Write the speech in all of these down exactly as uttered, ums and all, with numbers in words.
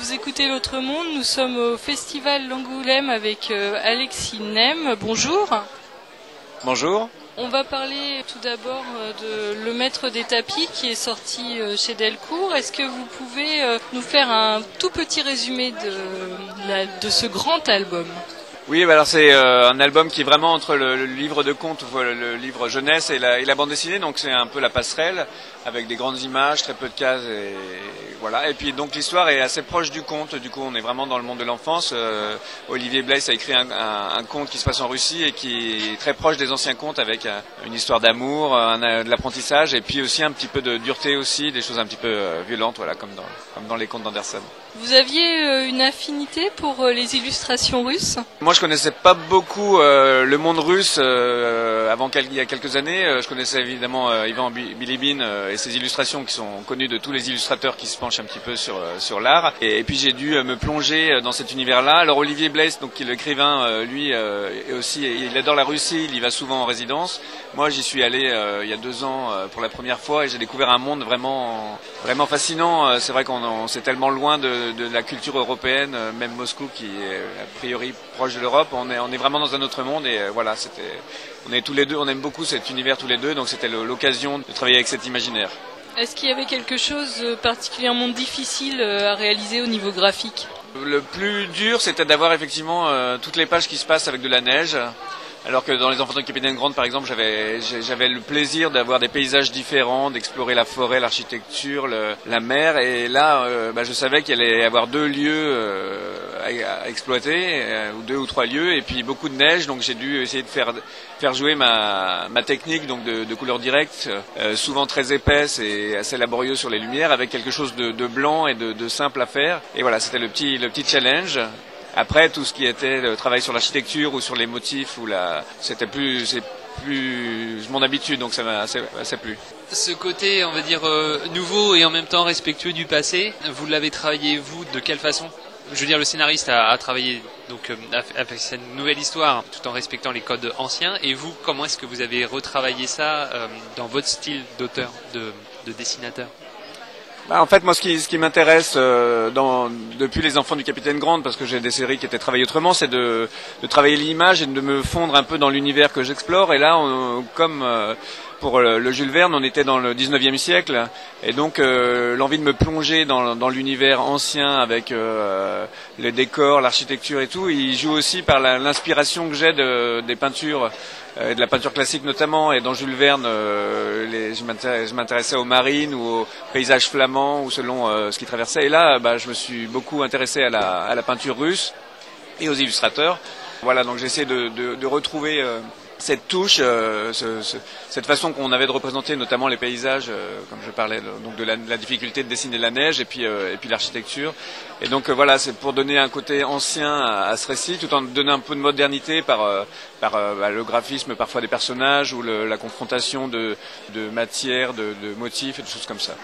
Vous écoutez l'Autre Monde, nous sommes au Festival l'Angoulême avec euh, Alexis Nem. Bonjour. Bonjour. On va parler tout d'abord euh, de Le Maître des Tapis qui est sorti euh, chez Delcourt. Est-ce que vous pouvez euh, nous faire un tout petit résumé de, la, de ce grand album ? Oui, bah alors c'est euh, un album qui est vraiment entre le, le livre de contes, le, le livre jeunesse et la, et la bande dessinée, donc c'est un peu la passerelle avec des grandes images, très peu de cases et voilà. Et puis donc l'histoire est assez proche du conte. Du coup, on est vraiment dans le monde de l'enfance. Euh, Olivier Blaise a écrit un, un, un conte qui se passe en Russie et qui est très proche des anciens contes avec un, une histoire d'amour, un, de l'apprentissage et puis aussi un petit peu de dureté aussi, des choses un petit peu euh, violentes, voilà, comme dans, comme dans les contes d'Andersen. Vous aviez euh, une affinité pour euh, les illustrations russes ? Moi, je connaissais pas beaucoup euh, le monde russe euh, avant quel, il y a quelques années. Euh, je connaissais évidemment euh, Ivan Bilibin euh, et ses illustrations qui sont connues de tous les illustrateurs qui se penchent un petit peu sur euh, sur l'art. Et, et puis j'ai dû euh, me plonger dans cet univers-là. Alors Olivier Blaise, donc qui est l'écrivain, euh, lui euh, est aussi, il adore la Russie. Il y va souvent en résidence. Moi, j'y suis allé euh, il y a deux ans euh, pour la première fois et j'ai découvert un monde vraiment vraiment fascinant. Euh, c'est vrai qu'on on, c'est tellement loin de, de la culture européenne, euh, même Moscou qui est a priori proche de l'Europe. On est, on est vraiment dans un autre monde et euh, voilà, c'était, on est tous les deux, on aime beaucoup cet univers tous les deux, donc c'était l'occasion de travailler avec cet imaginaire. Est-ce qu'il y avait quelque chose de particulièrement difficile à réaliser au niveau graphique ? Le plus dur, c'était d'avoir effectivement euh, toutes les pages qui se passent avec de la neige. Alors que dans Les Enfants du Capitaine Grant, par exemple, j'avais, j'avais le plaisir d'avoir des paysages différents, d'explorer la forêt, l'architecture, le, la mer. Et là, euh, bah, je savais qu'il allait y avoir deux lieux euh, à, à exploiter, euh, ou deux ou trois lieux, et puis beaucoup de neige. Donc j'ai dû essayer de faire, faire jouer ma, ma technique donc de, de couleur directe, euh, souvent très épaisse et assez laborieuse sur les lumières, avec quelque chose de, de blanc et de, de simple à faire. Et voilà, c'était le petit, le petit challenge. Après, tout ce qui était le travail sur l'architecture ou sur les motifs, ou la, c'était plus, c'est plus mon habitude, donc ça m'a assez, assez plu. Ce côté, on va dire, euh, nouveau et en même temps respectueux du passé, vous l'avez travaillé, vous, de quelle façon ? Je veux dire, le scénariste a, a travaillé donc, euh, avec cette nouvelle histoire tout en respectant les codes anciens. Et vous, comment est-ce que vous avez retravaillé ça euh, dans votre style d'auteur, de, de dessinateur ? Bah, en fait, moi, ce qui, ce qui m'intéresse euh, dans, depuis Les Enfants du Capitaine Grant, parce que j'ai des séries qui étaient travaillées autrement, c'est de, de travailler l'image et de me fondre un peu dans l'univers que j'explore. Et là, on, comme euh, pour le, le Jules Verne, on était dans le dix-neuvième siècle, et donc euh, l'envie de me plonger dans, dans l'univers ancien avec euh, les décors, l'architecture et tout, il joue aussi par la, l'inspiration que j'ai de, des peintures. Euh, de la peinture classique notamment, et dans Jules Verne, euh, les, je, m'intéressais, je m'intéressais aux marines ou aux paysages flamands ou selon euh, ce qui traversait. Et là, bah, je me suis beaucoup intéressé à la, à la peinture russe et aux illustrateurs. Voilà, donc j'essaie de, de, de retrouver euh, cette touche, euh, ce, ce, cette façon qu'on avait de représenter notamment les paysages, euh, comme je parlais, donc de la, de la difficulté de dessiner la neige et puis, euh, et puis l'architecture. Et donc euh, voilà, c'est pour donner un côté ancien à, à ce récit, tout en donnant un peu de modernité par, euh, par euh, bah, le graphisme parfois des personnages ou le, la confrontation de, de matières, de, de motifs et de choses comme ça.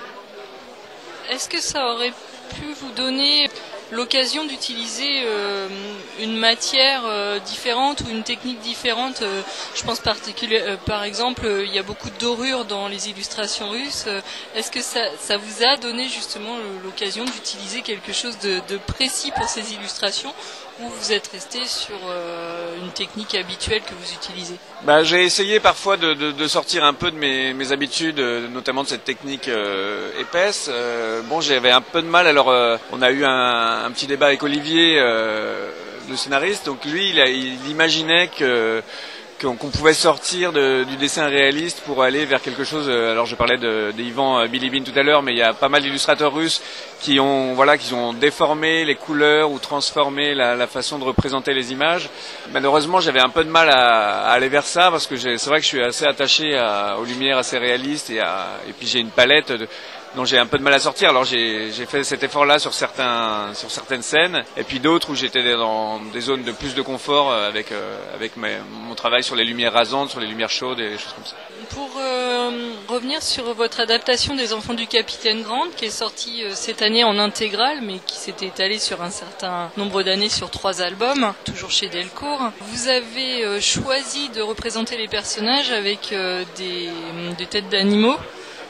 Est-ce que ça aurait pu vous donner l'occasion d'utiliser euh, une matière euh, différente ou une technique différente? euh, Je pense particulièrement, euh, par exemple, euh, il y a beaucoup de dorures dans les illustrations russes. Euh, est-ce que ça, ça vous a donné justement l'occasion d'utiliser quelque chose de, de précis pour ces illustrations, ou vous êtes resté sur euh, une technique habituelle que vous utilisez? Bah, j'ai essayé parfois de, de, de sortir un peu de mes, mes habitudes, notamment de cette technique euh, épaisse. Euh, bon, j'avais un peu de mal. Alors, euh, on a eu un, un petit débat avec Olivier, euh, le scénariste. Donc lui, il, a, il imaginait que qu'on pouvait sortir de, du dessin réaliste pour aller vers quelque chose. Alors je parlais de, de Ivan Bilibin tout à l'heure, mais il y a pas mal d'illustrateurs russes qui ont, voilà, qui ont déformé les couleurs ou transformé la, la façon de représenter les images. Malheureusement, j'avais un peu de mal à, à aller vers ça parce que c'est vrai que je suis assez attaché à, aux lumières assez réalistes et, à, et puis j'ai une palette de, dont j'ai un peu de mal à sortir. Alors j'ai, j'ai fait cet effort-là sur certains, sur certaines scènes, et puis d'autres où j'étais dans des zones de plus de confort avec euh, avec mes, mon travail sur les lumières rasantes, sur les lumières chaudes et des choses comme ça. Pour euh, revenir sur votre adaptation des Enfants du Capitaine Grant, qui est sortie euh, cette année en intégrale, mais qui s'était étalée sur un certain nombre d'années sur trois albums, toujours chez Delcourt, vous avez euh, choisi de représenter les personnages avec euh, des, des têtes d'animaux.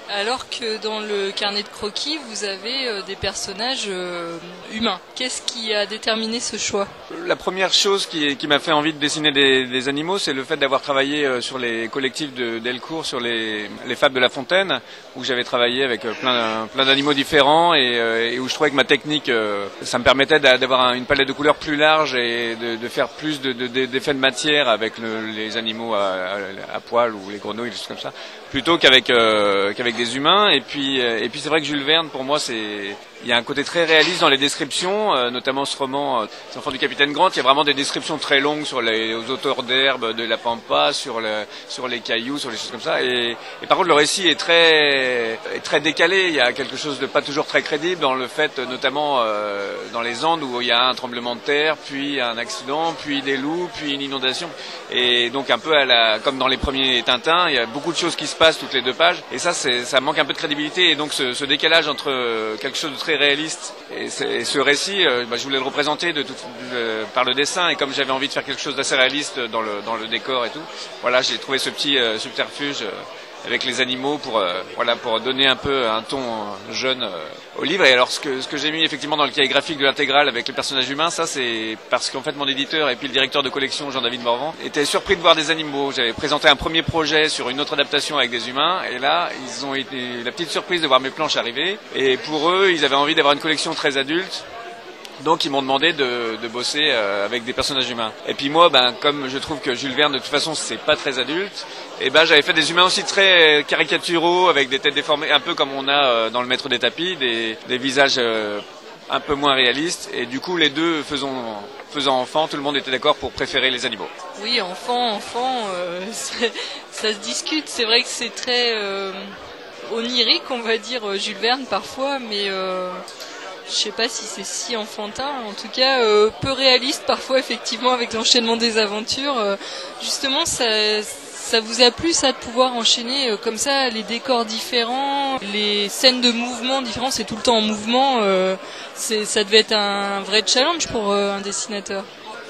Alors que dans le carnet de croquis, vous avez euh, des personnages euh, humains. Qu'est-ce qui a déterminé ce choix? La première chose qui, qui m'a fait envie de dessiner des, des animaux, c'est le fait d'avoir travaillé euh, sur les collectifs de Delcourt, sur les, les fables de La Fontaine, où j'avais travaillé avec euh, plein, plein d'animaux différents et, euh, et où je trouvais que ma technique, euh, ça me permettait d'avoir un, une palette de couleurs plus large et de, de faire plus de, de, de, d'effets de matière avec le, les animaux à, à, à poil ou les grenouilles, des choses comme ça, plutôt qu'avec euh, qu'avec des humains. Et puis, et puis c'est vrai que Jules Verne, pour moi, c'est il y a un côté très réaliste dans les descriptions, euh, notamment ce roman, euh, Les Enfants du Capitaine Grant. Il y a vraiment des descriptions très longues sur les aux auteurs d'herbes de la pampa, sur le, sur les cailloux, sur les choses comme ça. Et, et par contre, le récit est très est très décalé. Il y a quelque chose de pas toujours très crédible dans le fait, notamment euh, dans les Andes, où il y a un tremblement de terre, puis un accident, puis des loups, puis une inondation. Et donc un peu à la, comme dans les premiers Tintins, il y a beaucoup de choses qui se passent toutes les deux pages. Et ça, c'est, ça manque un peu de crédibilité. Et donc ce, ce décalage entre quelque chose de très réaliste et, et ce récit, euh, bah, je voulais le représenter de tout, euh, par le dessin. Et comme j'avais envie de faire quelque chose d'assez réaliste dans le, dans le décor et tout, voilà, j'ai trouvé ce petit euh, subterfuge euh, avec les animaux pour euh, voilà pour donner un peu un ton jeune euh, au livre. Et alors ce que ce que j'ai mis effectivement dans le cahier graphique de l'intégrale avec les personnages humains, ça c'est parce qu'en fait mon éditeur et puis le directeur de collection Jean-David Morvan étaient surpris de voir des animaux. J'avais présenté un premier projet sur une autre adaptation avec des humains et là ils ont été la petite surprise de voir mes planches arriver. Et pour eux, ils avaient envie d'avoir une collection très adulte. Donc ils m'ont demandé de, de bosser euh, avec des personnages humains. Et puis moi, ben comme je trouve que Jules Verne de toute façon c'est pas très adulte, et ben j'avais fait des humains aussi très caricaturaux avec des têtes déformées, un peu comme on a euh, dans Le Maître des Tapis, des, des visages euh, un peu moins réalistes. Et du coup les deux faisant faisant enfant, tout le monde était d'accord pour préférer les animaux. Oui, enfant, enfant, euh, ça se discute. C'est vrai que c'est très euh, onirique, on va dire, Jules Verne parfois, mais euh... je sais pas si c'est si enfantin, en tout cas euh, peu réaliste parfois effectivement avec l'enchaînement des aventures. Euh, justement, ça, ça vous a plu ça de pouvoir enchaîner euh, comme ça les décors différents, les scènes de mouvement différents, c'est tout le temps en mouvement. Euh, c'est, ça devait être un vrai challenge pour euh, un dessinateur.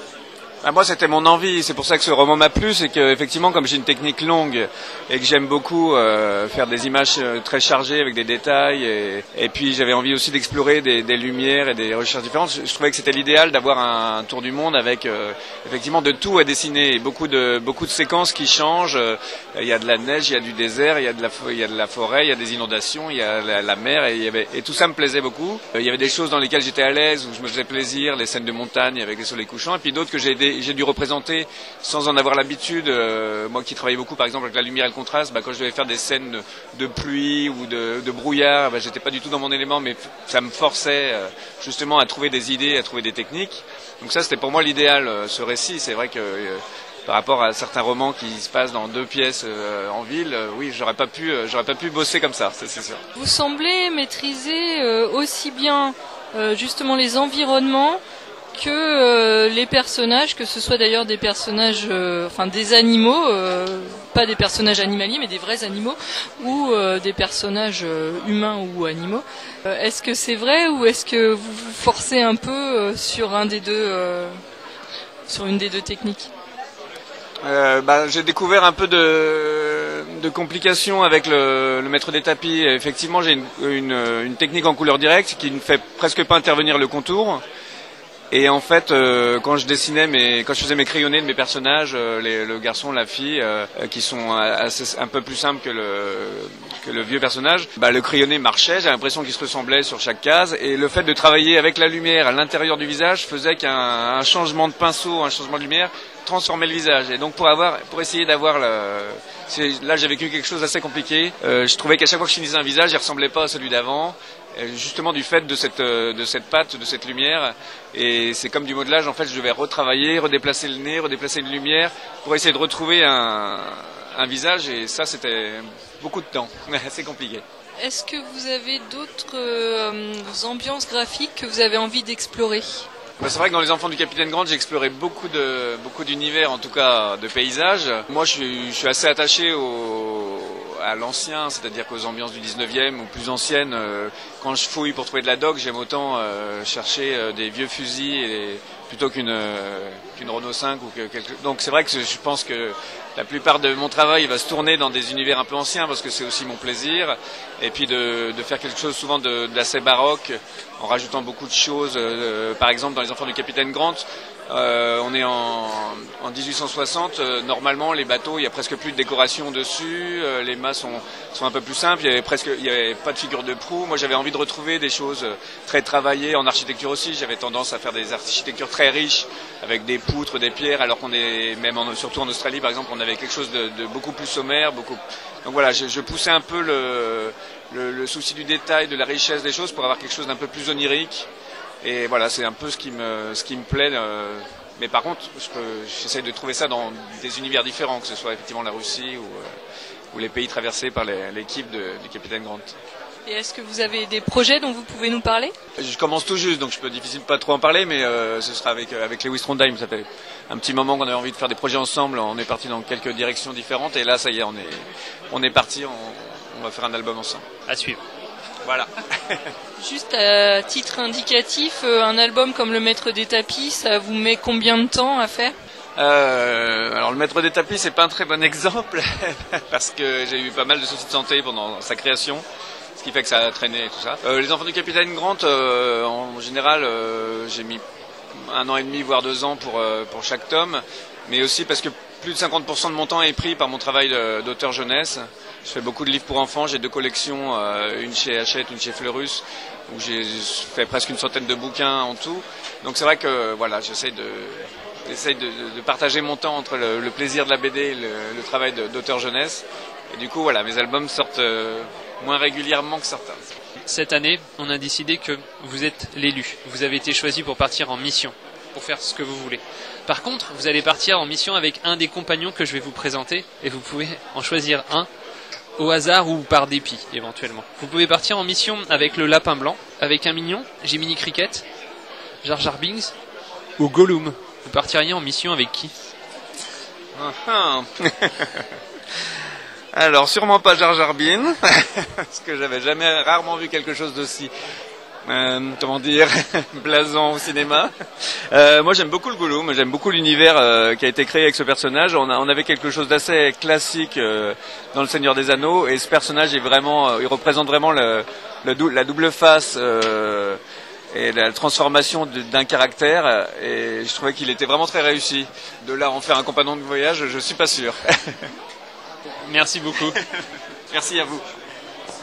Ah, moi, c'était mon envie. C'est pour ça que ce roman m'a plu. C'est que, effectivement, comme j'ai une technique longue et que j'aime beaucoup euh, faire des images très chargées avec des détails, et, et puis j'avais envie aussi d'explorer des, des lumières et des recherches différentes. Je, je trouvais que c'était l'idéal d'avoir un, un tour du monde avec, euh, effectivement, de tout à dessiner, beaucoup de beaucoup de séquences qui changent. Il y a de la neige, il y a du désert, il y a de la il y a de la forêt, il y a des inondations, il y a la, la mer, et, il y avait, et tout ça me plaisait beaucoup. Il y avait des choses dans lesquelles j'étais à l'aise, où je me faisais plaisir, les scènes de montagne avec les soleils couchants, et puis d'autres que j'ai aidé j'ai dû représenter sans en avoir l'habitude. Euh, moi qui travaillais beaucoup par exemple avec la lumière et le contraste, bah, quand je devais faire des scènes de, de pluie ou de, de brouillard, bah, j'étais pas du tout dans mon élément, mais ça me forçait euh, justement à trouver des idées, à trouver des techniques. Donc ça c'était pour moi l'idéal, euh, ce récit. C'est vrai que euh, par rapport à certains romans qui se passent dans deux pièces euh, en ville, euh, oui, j'aurais pas pu, euh, j'aurais pas pu bosser comme ça, c'est, c'est sûr. Vous semblez maîtriser euh, aussi bien euh, justement les environnements que euh, les personnages, que ce soit d'ailleurs des personnages, euh, enfin des animaux, euh, pas des personnages animaliers, mais des vrais animaux, ou euh, des personnages euh, humains ou animaux. Euh, est-ce que c'est vrai ou est-ce que vous vous forcez un peu euh, sur un des deux, euh, sur une des deux techniques? Euh, bah, j'ai découvert un peu de, de complications avec le, le Maître des Tapis. Effectivement, j'ai une, une, une technique en couleur directe qui ne fait presque pas intervenir le contour. Et en fait, euh, quand je dessinais, mes, quand je faisais mes crayonnés de mes personnages, euh, les, le garçon, la fille, euh, qui sont assez, un peu plus simples que le, que le vieux personnage, bah, le crayonné marchait, j'ai l'impression qu'il se ressemblait sur chaque case. Et le fait de travailler avec la lumière à l'intérieur du visage faisait qu'un un changement de pinceau, un changement de lumière transformait le visage. Et donc pour avoir, pour essayer d'avoir le, c'est, là j'ai vécu quelque chose d'assez compliqué. Euh, je trouvais qu'à chaque fois que je finissais un visage, il ressemblait pas à celui d'avant. Justement du fait de cette de cette pâte, de cette lumière, et c'est comme du modelage. En fait, je devais retravailler, redéplacer le nez, redéplacer une lumière pour essayer de retrouver un un visage, et ça c'était beaucoup de temps, assez compliqué. Est-ce que vous avez d'autres euh, ambiances graphiques que vous avez envie d'explorer? Bah, c'est vrai que dans Les Enfants du Capitaine Grant, j'ai exploré beaucoup de beaucoup d'univers, en tout cas de paysages. Moi, je suis, je suis assez attaché au à l'ancien, c'est-à-dire qu'aux ambiances du dix-neuvième ou plus anciennes. Euh, quand je fouille pour trouver de la doc, j'aime autant euh, chercher euh, des vieux fusils et plutôt qu'une euh, qu'une Renault cinq ou que quelque... Donc c'est vrai que je pense que la plupart de mon travail va se tourner dans des univers un peu anciens parce que c'est aussi mon plaisir, et puis de, de faire quelque chose souvent de, d'assez baroque en rajoutant beaucoup de choses. Euh, par exemple dans Les Enfants du Capitaine Grant, euh, on est en, en dix-huit cent soixante, euh, normalement les bateaux il y a presque plus de décoration dessus, euh, les mâts sont, sont un peu plus simples, il y avait presque il y avait pas de figure de proue. Moi j'avais envie de retrouver des choses très travaillées en architecture aussi. J'avais tendance à faire des architectures très riches avec des poutres, des pierres, alors qu'on est même en, surtout en Australie par exemple, on avait quelque chose de, de beaucoup plus sommaire, beaucoup. Donc voilà, je, je poussais un peu le, le, le souci du détail, de la richesse des choses pour avoir quelque chose d'un peu plus onirique. Et voilà, c'est un peu ce qui me, ce qui me plaît. Euh, mais par contre, je peux, j'essaie de trouver ça dans des univers différents, que ce soit effectivement la Russie ou, euh, ou les pays traversés par les, l'équipe de, du Capitaine Grant. Et est-ce que vous avez des projets dont vous pouvez nous parler? Je commence tout juste, donc je peux difficilement pas trop en parler, mais euh, ce sera avec, avec Lewis Trondheim. Ça fait un petit moment qu'on avait envie de faire des projets ensemble. On est parti dans quelques directions différentes, et là, ça y est, on est, on est parti. On, on va faire un album ensemble. À suivre. Voilà. Juste à titre indicatif, un album comme Le Maître des Tapis, ça vous met combien de temps à faire? Euh, alors le Maître des Tapis, c'est pas un très bon exemple parce que j'ai eu pas mal de soucis de santé pendant sa création, ce qui fait que ça a traîné et tout ça. Euh, les Enfants du Capitaine Grant, euh, en général, euh, j'ai mis un an et demi, voire deux ans pour, euh, pour chaque tome, mais aussi parce que plus de cinquante pour cent de mon temps est pris par mon travail d'auteur jeunesse. Je fais beaucoup de livres pour enfants, j'ai deux collections, euh, une chez Hachette, une chez Fleurus, où j'ai fait presque une centaine de bouquins en tout. Donc c'est vrai que voilà, j'essaie de, j'essaie de, de partager mon temps entre le, le plaisir de la B D et le, le travail d'auteur jeunesse. Et du coup voilà, mes albums sortent euh, moins régulièrement que certains. Cette année, on a décidé que vous êtes l'élu. Vous avez été choisi pour partir en mission, pour faire ce que vous voulez. Par contre, vous allez partir en mission avec un des compagnons que je vais vous présenter, et vous pouvez en choisir un, au hasard ou par dépit, éventuellement. Vous pouvez partir en mission avec le Lapin Blanc, avec un mignon, Jiminy Cricket, Jar Jar Binks, ou Gollum. Vous partiriez en mission avec qui? uh-huh. Alors, sûrement pas Jar Jar Binks, parce que j'avais jamais, rarement vu quelque chose d'aussi... Euh, comment dire, blason au cinéma. Euh, moi j'aime beaucoup le Gollum, j'aime beaucoup l'univers euh, qui a été créé avec ce personnage. On, a, on avait quelque chose d'assez classique euh, dans Le Seigneur des Anneaux, et ce personnage est vraiment, euh, il représente vraiment le, le dou la double face euh, et la transformation d'un caractère, et je trouvais qu'il était vraiment très réussi. De là à en faire un compagnon de voyage, je suis pas sûr. Merci beaucoup. Merci à vous.